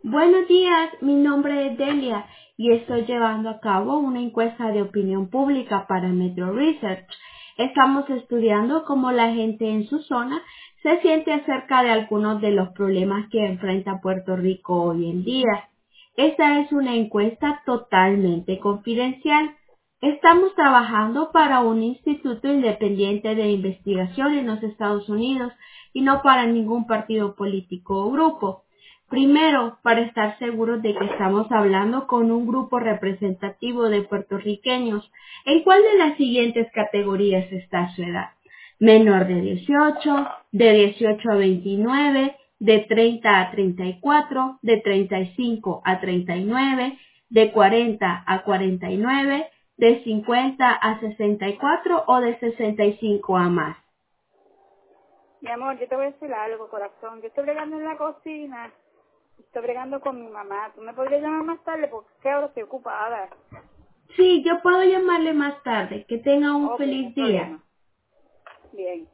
Buenos días, mi nombre es Delia y estoy llevando a cabo una encuesta de opinión pública para Metro Research. Estamos estudiando cómo la gente en su zona se siente acerca de algunos de los problemas que enfrenta Puerto Rico hoy en día. Esta es una encuesta totalmente confidencial. Estamos trabajando para un instituto independiente de investigación en los Estados Unidos y no para ningún partido político o grupo. Primero, para estar seguros de que estamos hablando con un grupo representativo de puertorriqueños, ¿en cuál de las siguientes categorías está su edad? Menor de 18, de 18 a 29, de 30 a 34, de 35 a 39, de 40 a 49, de 50 a 64 o de 65 a más. Mi amor, yo te voy a decir algo, corazón. Yo estoy bregando en la cocina, estoy bregando con mi mamá. ¿Tú me podrías llamar más tarde? Porque es que ahora estoy ocupada. Sí, yo puedo llamarle más tarde. Que tenga un Ok, no hay feliz día. problema. Bien.